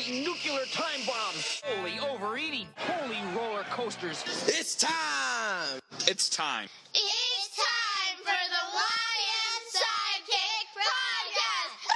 eating nuclear time bombs. Holy overeating. Holy roller coasters. It's time. It's time. It's time for the YM Sidekick Podcast.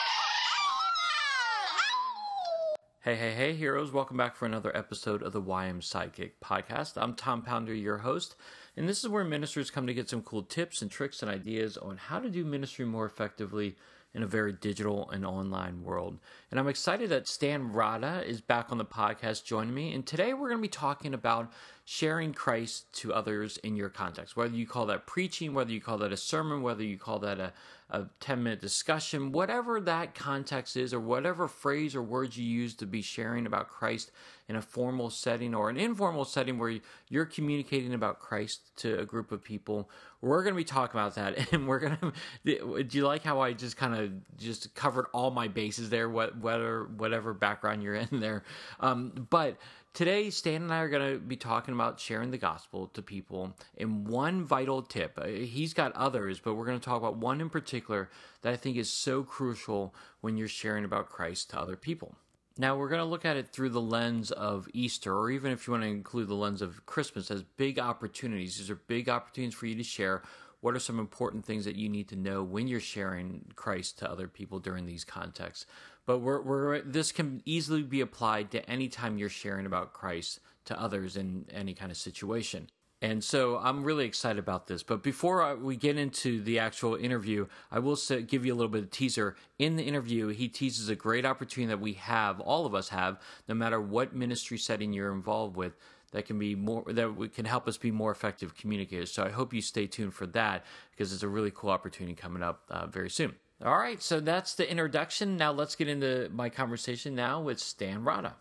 Hey, heroes. Welcome back for another episode of the YM Sidekick Podcast. I'm Tom Pounder, your host, and this is where ministers come to get some cool tips and tricks and ideas on how to do ministry more effectively in a very digital and online world. And I'm excited that Stan Rada is back on the podcast joining me. And today we're going to be talking about sharing Christ to others in your context. Whether you call that preaching, whether you call that a sermon, whether you call that a 10-minute discussion, whatever that context is, or whatever phrase or words you use to be sharing about Christ in a formal setting or an informal setting where you're communicating about Christ to a group of people, we're going to be talking about that. And we're going to, do you like how I just kind of just covered all my bases there, whatever background you're in there? But today, Stan and I are going to be talking about sharing the gospel to people. And one vital tip, he's got others, but we're going to talk about one in particular that I think is so crucial when you're sharing about Christ to other people. Now, we're going to look at it through the lens of Easter, or even if you want to include the lens of Christmas, as big opportunities. These are big opportunities for you to share. What are some important things that you need to know when you're sharing Christ to other people during these contexts? But this can easily be applied to any time you're sharing about Christ to others in any kind of situation. And so I'm really excited about this. But before we get into the actual interview, I will give you a little bit of teaser. In the interview, he teases a great opportunity that we have, all of us have, no matter what ministry setting you're involved with, that can help us be more effective communicators. So I hope you stay tuned for that, because it's a really cool opportunity coming up very soon. All right, so that's the introduction. Now let's get into my conversation now with Stan Rada.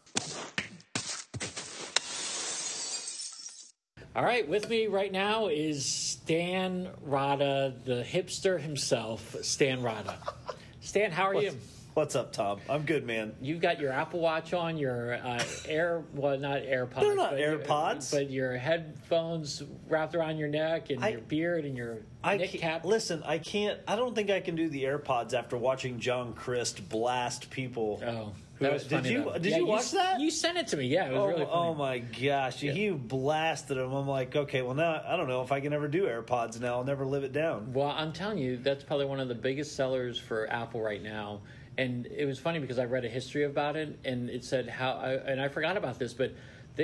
All right, with me right now is Stan Rada, the hipster himself, Stan Rada. Stan, how are you? What's up, Tom? I'm good, man. You've got your Apple Watch on, your not AirPods. They're not AirPods. But your headphones wrapped around your neck and your beard and your knit cap. Listen, I don't think I can do the AirPods after watching John Crist blast people. Oh, that was funny. Did you watch that? You sent it to me, yeah. It was really funny. Oh, my gosh. Yeah. He blasted him. I'm like, okay, well, now I don't know if I can ever do AirPods now. I'll never live it down. Well, I'm telling you, that's probably one of the biggest sellers for Apple right now. And it was funny because I read a history about it, and it said and I forgot about this, but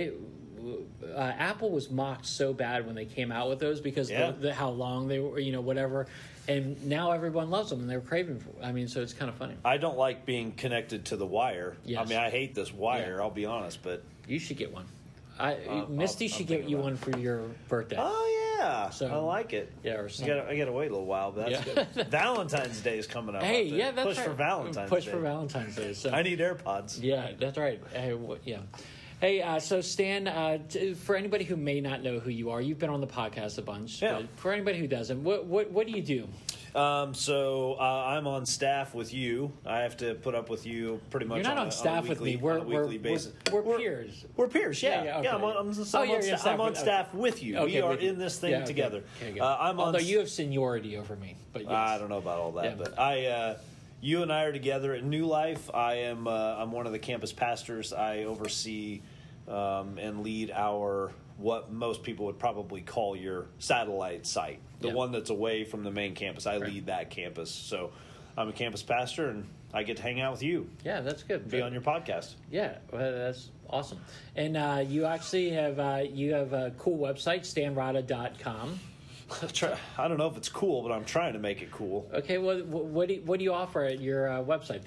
Apple was mocked so bad when they came out with those because how long they were, whatever. And now everyone loves them, and they're craving for. So it's kind of funny. I don't like being connected to the wire. Yes. I hate this wire. I'll be honest, but you should get one. Misty should get you one for your birthday. Oh yeah, so, I like it. Yeah, or something. I got to wait a little while, but that's good. Valentine's Day is coming up. Hey, yeah, that's push right. for Valentine's Push Day. for Valentine's Day. So. I need AirPods. Yeah, that's right. Hey, so Stan, for anybody who may not know who you are, you've been on the podcast a bunch. Yeah. But for anybody who doesn't, what do you do? I'm on staff with you. I have to put up with you pretty much. You're not on staff with me. On a weekly basis. We're peers. We're peers. Yeah. Okay. Yeah. I'm on staff with you. Okay, we are in this thing together. Okay, although you have seniority over me, but yes. I don't know about all that, but you and I are together at New Life. I'm one of the campus pastors. I oversee and lead what most people would probably call your satellite site, the one that's away from the main campus. I lead that campus. So I'm a campus pastor, and I get to hang out with you. Yeah, that's good. Be on your podcast. Yeah, well, that's awesome. And you actually have a cool website, stanrada.com. I don't know if it's cool, but I'm trying to make it cool. Okay, well, what do you offer at your website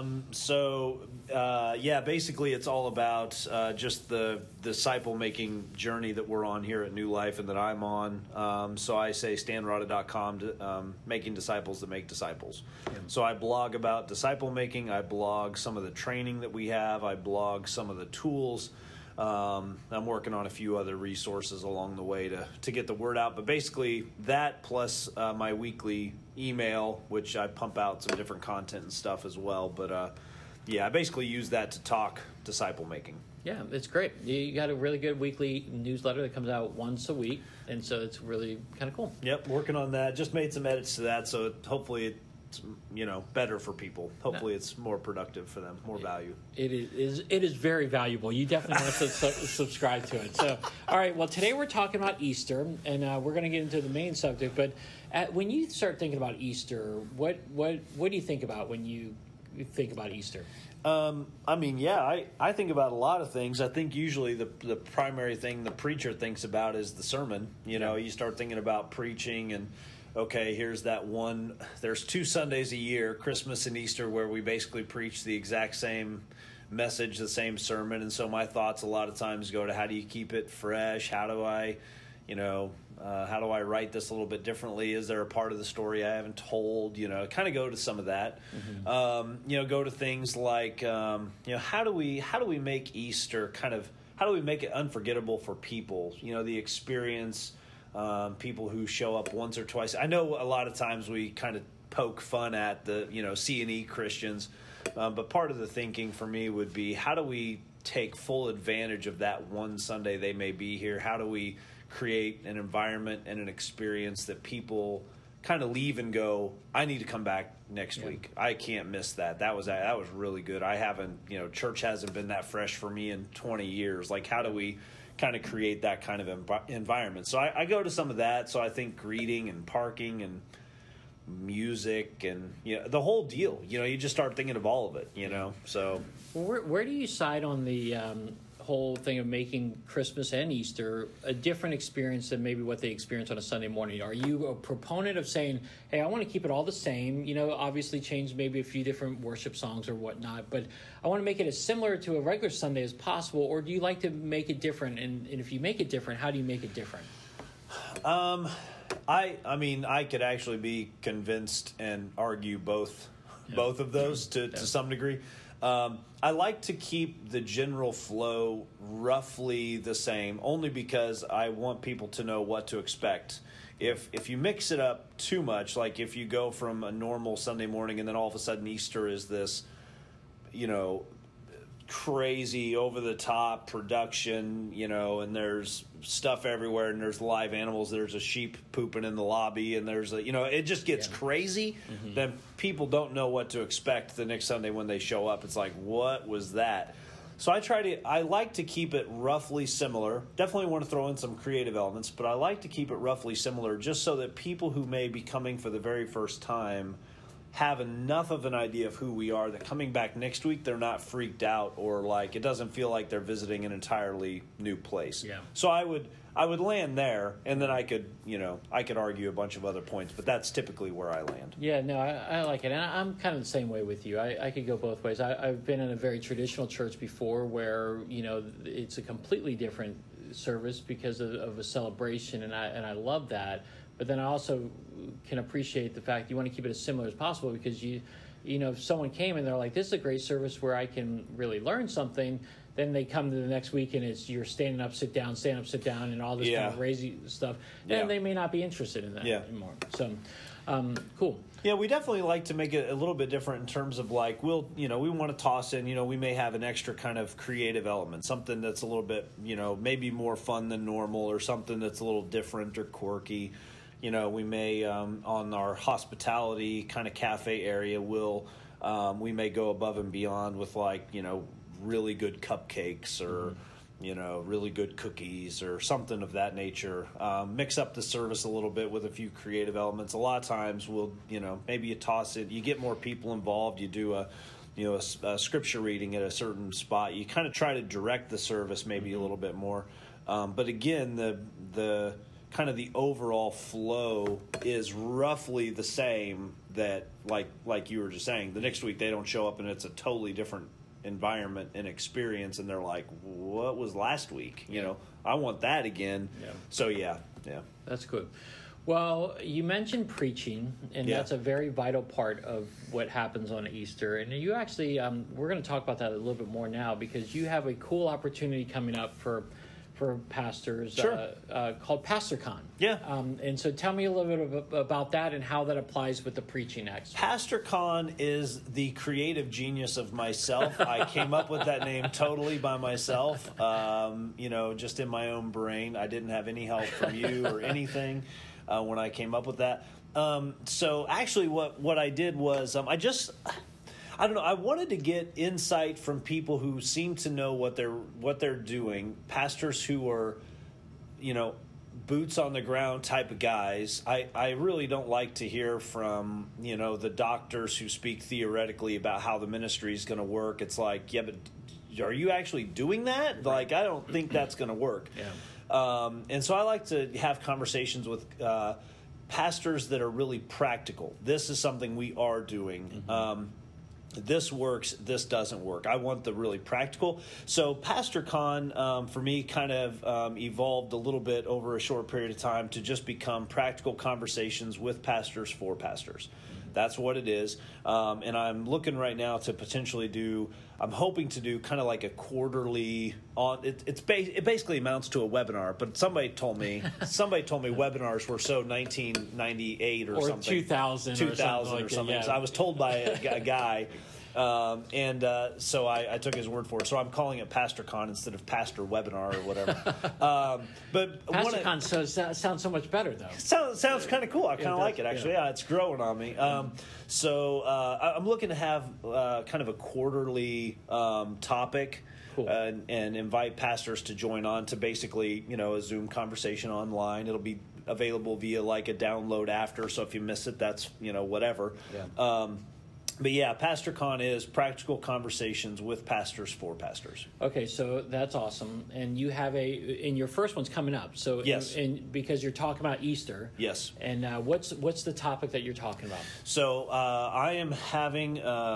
there? Basically it's all about just the disciple-making journey that we're on here at New Life and that I'm on. So I say stanrada.com, making disciples that make disciples. Yeah. So I blog about disciple-making. I blog some of the training that we have. I blog some of the tools. I'm working on a few other resources along the way to get the word out. But basically that plus my weekly email, which I pump out some different content and stuff as well. But I basically use that to talk disciple making. Yeah, it's great. You got a really good weekly newsletter that comes out once a week, and so it's really kind of cool. Yep, working on that. Just made some edits to that, so hopefully better for people. Hopefully it's more productive for them, more value. It is very valuable. You definitely want to subscribe to it. So, all right. Well, today we're talking about Easter, and we're going to get into the main subject. But when you start thinking about Easter, what do you think about when you think about Easter? I think about a lot of things. I think usually the primary thing the preacher thinks about is the sermon. You start thinking about preaching and, okay, here's that one. There's 2 Sundays a year, Christmas and Easter, where we basically preach the exact same message, the same sermon. And so my thoughts a lot of times go to, how do you keep it fresh? How do I write this a little bit differently? Is there a part of the story I haven't told? Kind of go to some of that. Mm-hmm. Go to things like, how do we make Easter how do we make it unforgettable for people? The experience. People who show up once or twice. I know a lot of times we kind of poke fun at the C&E Christians, but part of the thinking for me would be, how do we take full advantage of that one Sunday they may be here? How do we create an environment and an experience that people kind of leave and go, I need to come back next week. I can't miss that. That was really good. I haven't, church hasn't been that fresh for me in 20 years. Like, how do we kind of create that kind of environment? So I go to some of that. So I think greeting and parking and music and the whole deal. You just start thinking of all of it. So where do you side on the whole thing of making Christmas and Easter a different experience than maybe what they experience on a Sunday morning? Are you a proponent of saying, hey, I want to keep it all the same, obviously change maybe a few different worship songs or whatnot, but I want to make it as similar to a regular Sunday as possible? Or do you like to make it different? And if you make it different, how do you make it different? I could actually be convinced and argue both of those to some degree. I like to keep the general flow roughly the same, only because I want people to know what to expect. If you mix it up too much, like if you go from a normal Sunday morning and then all of a sudden Easter is this, crazy over-the-top production, and there's stuff everywhere, and there's live animals, there's a sheep pooping in the lobby, and there's it just gets crazy, then people don't know what to expect the next Sunday when they show up. It's like, what was that? So I like to keep it roughly similar. Definitely want to throw in some creative elements, but I like to keep it roughly similar just so that people who may be coming for the very first time have enough of an idea of who we are that coming back next week they're not freaked out, or like it doesn't feel like they're visiting an entirely new place. So I would land there, and then I could argue a bunch of other points, but that's typically where I land. I like it, and I'm kind of the same way with you. I could go both ways. I've been in a very traditional church before where it's a completely different service because of a celebration, and I love that. But then I also can appreciate the fact you want to keep it as similar as possible, because if someone came and they're like, this is a great service where I can really learn something, then they come to the next week and it's you're standing up, sit down, and all this kind of crazy stuff. And they may not be interested in that anymore. So, cool. Yeah, we definitely like to make it a little bit different in terms of like, we want to toss in, we may have an extra kind of creative element, something that's a little bit, maybe more fun than normal, or something that's a little different or quirky. We may, on our hospitality kind of cafe area, we may go above and beyond with really good cupcakes or, really good cookies or something of that nature. Mix up the service a little bit with a few creative elements. A lot of times we'll, maybe you toss it, you get more people involved, you do a scripture reading at a certain spot. You kind of try to direct the service maybe a little bit more. But again, the kind of the overall flow is roughly the same, that like you were just saying, the next week they don't show up and it's a totally different environment and experience, and they're like, what was last week? I want that again. So that's good. Well, you mentioned preaching, and that's a very vital part of what happens on Easter. And you actually, we're going to talk about that a little bit more now, because you have a cool opportunity coming up for pastors called PastorCon. And so tell me a little bit about that and how that applies with the preaching next. PastorCon is the creative genius of myself. I came up with that name totally by myself, just in my own brain. I didn't have any help from you or anything when I came up with that. So actually what I did was I don't know. I wanted to get insight from people who seem to know what they're doing, pastors who are, boots on the ground type of guys. I really don't like to hear from, the doctors who speak theoretically about how the ministry is going to work. It's like, yeah, but are you actually doing that? Right. Like, I don't think that's going to work. Yeah. And so I like to have conversations with pastors that are really practical. This is something we are doing. Mm-hmm. This works, this doesn't work. I want the really practical. So PastorCon, for me, kind of evolved a little bit over a short period of time to just become practical conversations with pastors for pastors. That's what it is. And I'm looking right now to potentially I'm hoping to do kind of like a quarterly it basically amounts to a webinar, but somebody told me webinars were so 1998 or something. 2000 or something. Yeah. So I was told by a guy. So I took his word for it. So I'm calling it PastorCon instead of Pastor Webinar or whatever. But PastorCon sounds so much better, though. Sounds kind of cool. I kind of like it, actually. Yeah, it's growing on me. So I'm looking to have kind of a quarterly topic. Cool. And invite pastors to join on to basically, a Zoom conversation online. It'll be available via like a download after. So if you miss it, that's, whatever. Yeah. But yeah, PastorCon is practical conversations with pastors for pastors. Okay, so that's awesome. And you have and your first one's coming up. So yes, and because you're talking about Easter. Yes. And what's the topic that you're talking about? So I am having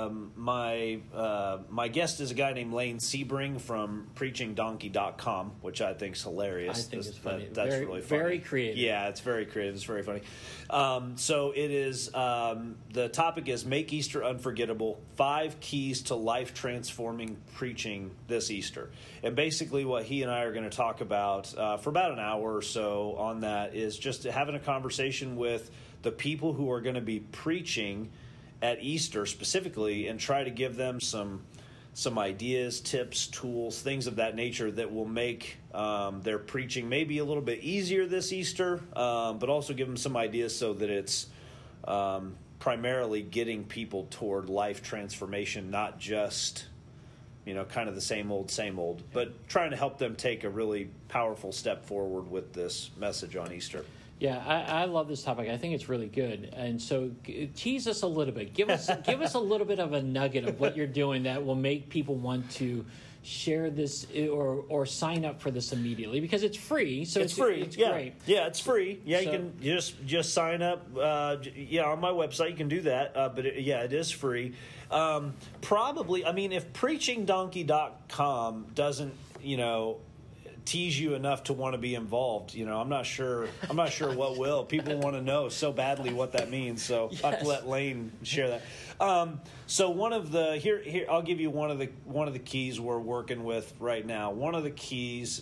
my guest is a guy named Lane Sebring from PreachingDonkey.com, which I think is hilarious. I think it's funny. That's really funny. Very creative. Yeah, it's very creative. It's very funny. So it is. The topic is Make Easter Unforgettable, 5 keys to life-transforming preaching this Easter. And basically what he and I are going to talk about for about an hour or so on that is just having a conversation with the people who are going to be preaching at Easter specifically and try to give them some ideas, tips, tools, things of that nature that will make their preaching maybe a little bit easier this Easter, but also give them some ideas so that it's primarily getting people toward life transformation, not just, kind of the same old, but trying to help them take a really powerful step forward with this message on Easter. Yeah, I love this topic. I think it's really good. And so tease us a little bit. Give us a little bit of a nugget of what you're doing that will make people want to share this or sign up for this immediately, because it's free. So it's free. It's great. Yeah, it's free. Yeah, so, you can just sign up. On my website you can do that. But it is free. Probably, if PreachingDonkey.com doesn't, tease you enough to want to be involved, I'm not sure what will. People want to know so badly what that means, so yes. I have to let Lane share that. So one of the here I'll give you one of the keys we're working with right now. One of the keys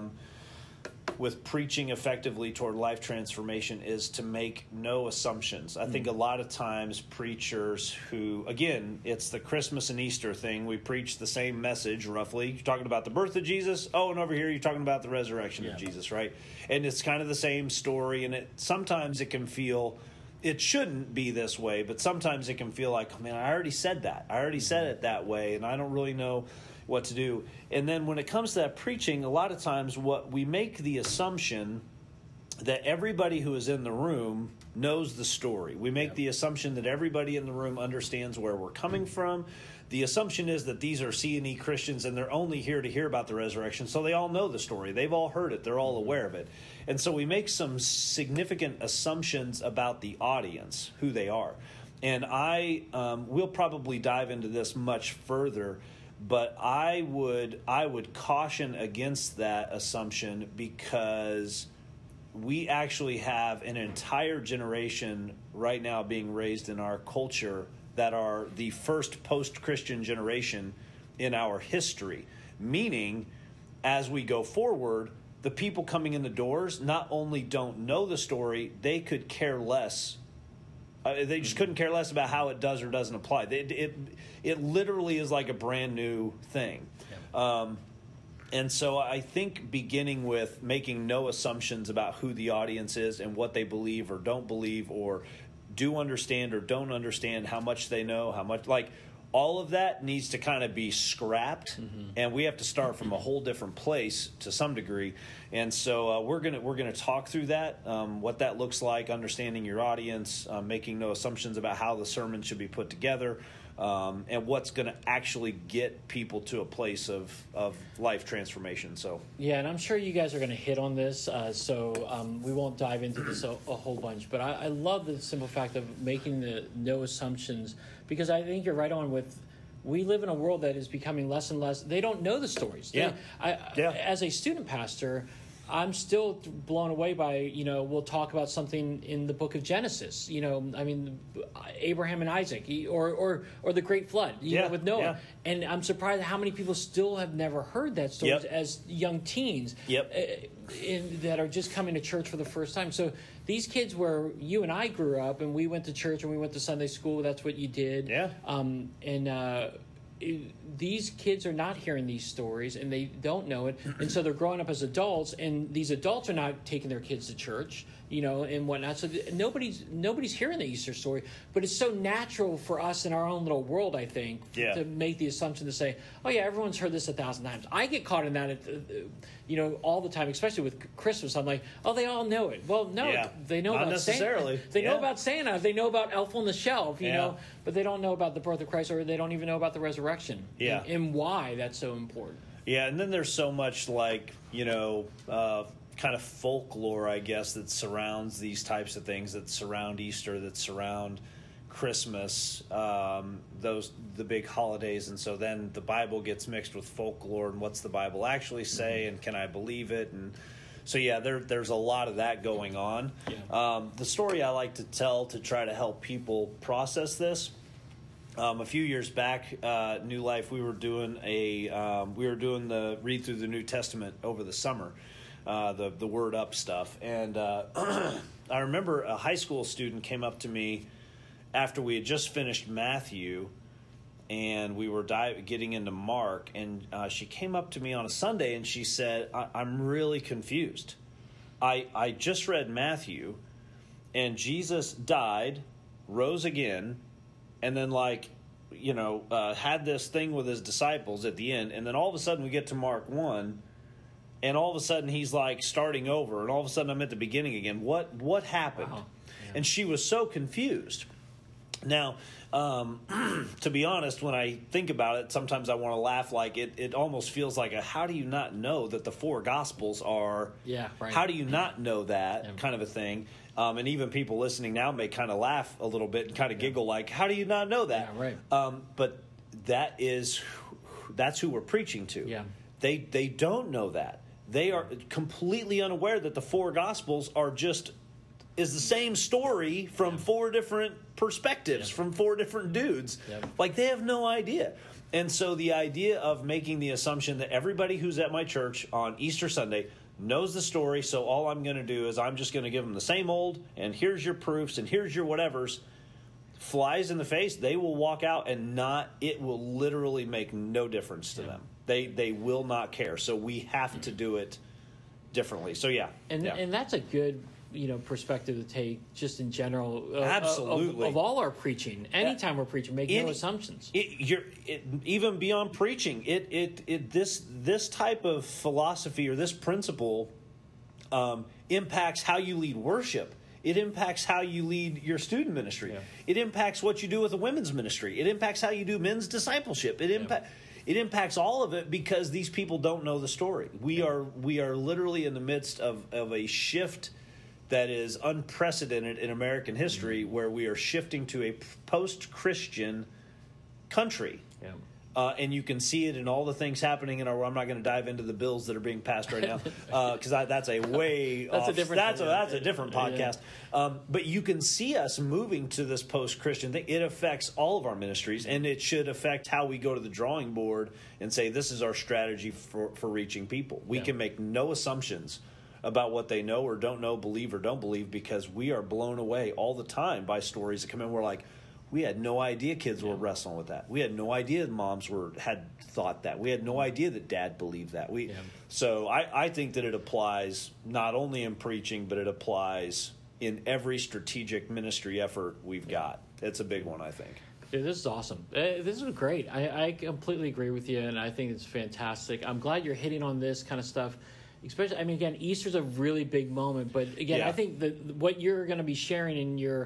with preaching effectively toward life transformation is to make no assumptions. I think a lot of times preachers who, again, it's the Christmas and Easter thing. We preach the same message roughly. You're talking about the birth of Jesus. Oh, and over here you're talking about the resurrection of Jesus, right? And it's kind of the same story. And sometimes it can feel, it shouldn't be this way, but sometimes it can feel like, oh, man, I already said that. I already said it that way, and I don't really know what to do. And then when it comes to that preaching, a lot of times what we make the assumption that everybody who is in the room knows the story. We make the assumption that everybody in the room understands where we're coming from. The assumption is that these are C&E Christians and they're only here to hear about the resurrection, so they all know the story. They've all heard it. They're all aware of it. And so we make some significant assumptions about the audience, who they are. And we'll probably dive into this much further, but I would caution against that assumption, because we actually have an entire generation right now being raised in our culture that are the first post-Christian generation in our history. Meaning, as we go forward, the people coming in the doors not only don't know the story, they could care less. They just couldn't care less about how it does or doesn't apply. It literally is like a brand new thing. Yeah. And so I think beginning with making no assumptions about who the audience is and what they believe or don't believe, or do understand or don't understand how much they know, how much, like, all of that needs to kind of be scrapped, and we have to start from a whole different place to some degree. And so we're gonna talk through that, what that looks like, understanding your audience, making no assumptions about how the sermon should be put together, and what's going to actually get people to a place of life transformation. So yeah, and I'm sure you guys are going to hit on this, so we won't dive into this a whole bunch. But I love the simple fact of making the no assumptions, because I think you're right on with. We live in a world that is becoming less and less. They don't know the stories. As a student pastor, I'm still blown away by, we'll talk about something in the book of Genesis, Abraham and Isaac, or the Great Flood, with Noah. Yeah. And I'm surprised how many people still have never heard that story as young teens that are just coming to church for the first time. So these kids, where you and I grew up and we went to church and we went to Sunday school, that's what you did. Yeah. These kids are not hearing these stories, and they don't know it, and so they're growing up as adults, and these adults are not taking their kids to church, and whatnot. So nobody's hearing the Easter story, but it's so natural for us in our own little world, I think, to make the assumption to say, oh yeah, everyone's heard this 1,000 times. I get caught in that, all the time, especially with Christmas. I'm like, oh, they all know it. Well, no, they know not about necessarily. Santa. They know about Santa. They know about Elf on the Shelf, know, but they don't know about the birth of Christ, or they don't even know about the resurrection. Yeah. And why that's so important. Yeah, and then there's so much kind of folklore, I guess, that surrounds these types of things, that surround Easter, that surround Christmas, the big holidays, and so then the Bible gets mixed with folklore, and what's the Bible actually say, and can I believe it? And so there's a lot of that going on. Yeah. The story I like to tell to try to help people process this. A few years back, New Life, we were doing the read through the New Testament over the summer, the Word Up stuff, and I remember a high school student came up to me after we had just finished Matthew, and we were getting into Mark, and she came up to me on a Sunday and she said, "I'm really confused. I just read Matthew, and Jesus died, rose again." And then, had this thing with his disciples at the end. And then all of a sudden we get to Mark 1, and all of a sudden he's, starting over. And all of a sudden I'm at the beginning again. What happened? Wow. Yeah. And she was so confused. Now, to be honest, when I think about it, sometimes I want to laugh. It almost feels like how do you not know that the 4 Gospels are... Yeah, right. How do you not know that kind of a thing? And even people listening now may kind of laugh a little bit and kind of giggle, how do you not know that? Yeah, right. But that's who we're preaching to. Yeah. They don't know that. They are completely unaware that the 4 Gospels is the same story from 4 different perspectives, from 4 different dudes. Yeah. They have no idea. And so the idea of making the assumption that everybody who's at my church on Easter Sunday knows the story, so all I'm going to do is I'm just going to give them the same old, and here's your proofs, and here's your whatevers, flies in the face. They will walk out and it will literally make no difference to them. They will not care. So we have to do it differently. So and that's a good perspective to take just in general. Absolutely. Of all our preaching, anytime we're preaching, make no assumptions. Even beyond preaching, this type of philosophy or this principle impacts how you lead worship. It impacts how you lead your student ministry. Yeah. It impacts what you do with the women's ministry. It impacts how you do men's discipleship. It impacts all of it, because these people don't know the story. We are literally in the midst of a shift that is unprecedented in American history, where we are shifting to a post-Christian country. Yeah. And you can see it in all the things happening in our... I'm not going to dive into the bills that are being passed right now, because that's a way that's off. A different that's a different podcast. Yeah. But you can see us moving to this post-Christian thing. It affects all of our ministries, and it should affect how we go to the drawing board and say, this is our strategy for reaching people. We can make no assumptions about what they know or don't know, believe or don't believe, because we are blown away all the time by stories that come in. We're like, we had no idea kids were wrestling with that. We had no idea moms had thought that. We had no idea that dad believed that. So I think that it applies not only in preaching, but it applies in every strategic ministry effort we've got. It's a big one, I think. Dude, this is awesome. This is great. I completely agree with you, and I think it's fantastic. I'm glad you're hitting on this kind of stuff. Especially, I mean, again, Easter's a really big moment, but again, Yeah. I think that what you're going to be sharing in your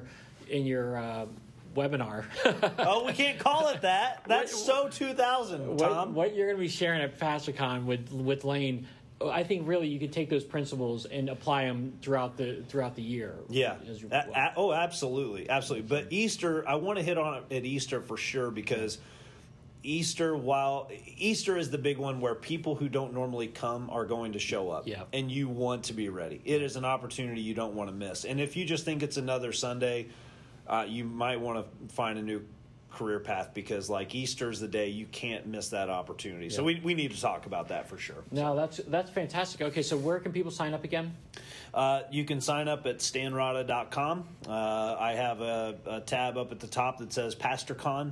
webinar. Oh, we can't call it that. That's so 2000, Tom. What you're going to be sharing at PastorCon with Lane, I think really you could take those principles and apply them throughout the year. Yeah. Oh, absolutely, absolutely. But Easter, I want to hit on it at Easter for sure, because Easter is the big one where people who don't normally come are going to show up. Yeah. And you want to be ready. It is an opportunity you don't want to miss. And if you just think it's another Sunday, you might want to find a new career path, because like Easter's the day you can't miss that opportunity. Yeah. So we need to talk about that for sure. No, that's fantastic. Okay, so where can people sign up again? You can sign up at stanrada.com. I have a tab up at the top that says PastorCon.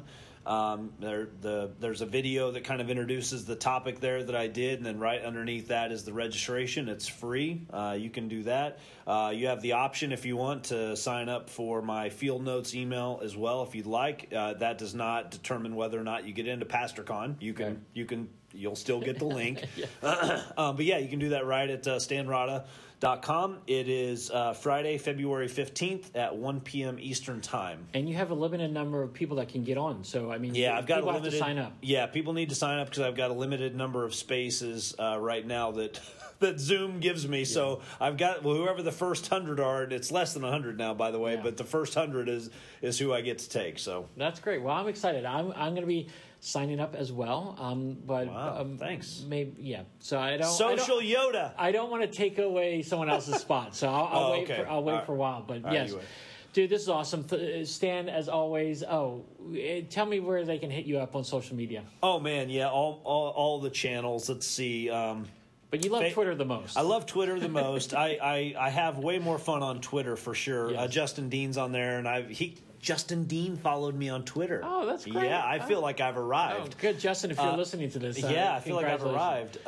There's a video that kind of introduces the topic there that I did, and then right underneath that is the registration. It's free. You can do that. You have the option, if you want, to sign up for my field notes email as well, if you'd like. That does not determine whether or not you get into PastorCon. You'll still get the link. But yeah, you can do that right at stanrada.com. It is Friday, February 15th at 1 p.m. Eastern Time. And you have a limited number of people that can get on. So, I mean, I've got people have to sign up. Yeah, people need to sign up because I've got a limited number of spaces right now that that Zoom gives me. Yeah. So I've got whoever the first 100 are. It's less than 100 now, by the way, but the first 100 is who I get to take. So that's great. Well, I'm excited. I'm going to be signing up as well. But wow, thanks. Maybe So I don't Social Yoda. I don't want to take away someone else's spot. So I'll wait. Okay. I'll wait for a while. But yes. Anyway. Dude, this is awesome. Stan, as always. Tell me where they can hit you up on social media. Oh man, yeah, all the channels. Let's see. But you love Twitter the most. I love Twitter the most. I have way more fun on Twitter for sure. Yes. Justin Dean's on there, and Justin Dean followed me on Twitter. Oh, that's great. Yeah, I feel like I've arrived. Oh, good, Justin. If you're listening to this, I feel like I've arrived.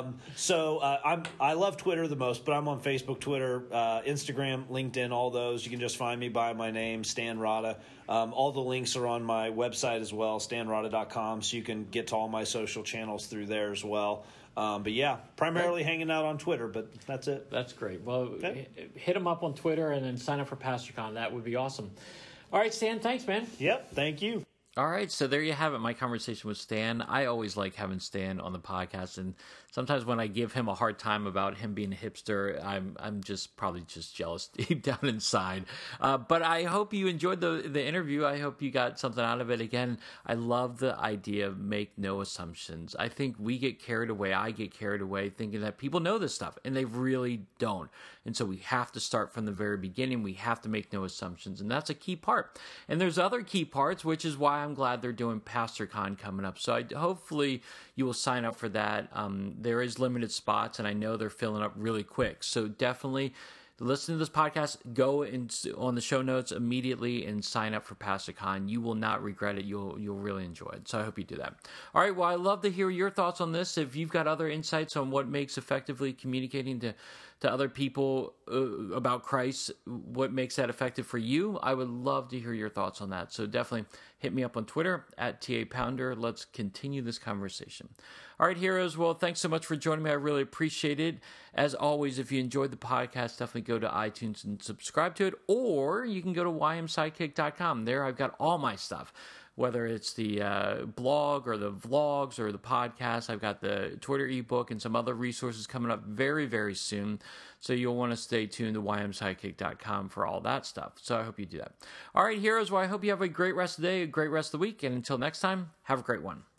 I love Twitter the most, but I'm on Facebook, Twitter, Instagram, LinkedIn, all those. You can just find me by my name, Stan Rada. All the links are on my website as well, stanrada.com, so you can get to all my social channels through there as well. But yeah, primarily hanging out on Twitter, but that's it. That's great. Well, hit them up on Twitter and then sign up for PastorCon. That would be awesome. All right, Stan, thanks, man. Yep, thank you. All right, so there you have it, my conversation with Stan. I always like having Stan on the podcast, and sometimes when I give him a hard time about him being a hipster, I'm just probably just jealous deep down inside. But I hope you enjoyed the interview. I hope you got something out of it. Again, I love the idea of make no assumptions. I think we get carried away. I get carried away thinking that people know this stuff, and they really don't. And so we have to start from the very beginning. We have to make no assumptions, and that's a key part. And there's other key parts, which is why I'm glad they're doing PastorCon coming up. So hopefully you will sign up for that. There is limited spots, and I know they're filling up really quick. So definitely listen to this podcast, go on the show notes immediately and sign up for PastorCon. You will not regret it. You'll really enjoy it. So I hope you do that. All right. Well, I'd love to hear your thoughts on this. If you've got other insights on what makes effectively communicating to other people about Christ, what makes that effective for you, I would love to hear your thoughts on that. So definitely hit me up on Twitter at TA Pounder. Let's continue this conversation. All right, heroes. Well, thanks so much for joining me. I really appreciate it. As always, if you enjoyed the podcast, definitely go to iTunes and subscribe to it, or you can go to ymsidekick.com. There I've got all my stuff. Whether it's the blog or the vlogs or the podcast, I've got the Twitter ebook and some other resources coming up very, very soon. So you'll want to stay tuned to ymsidekick.com for all that stuff. So I hope you do that. All right, heroes. Well, I hope you have a great rest of the day, a great rest of the week. And until next time, have a great one.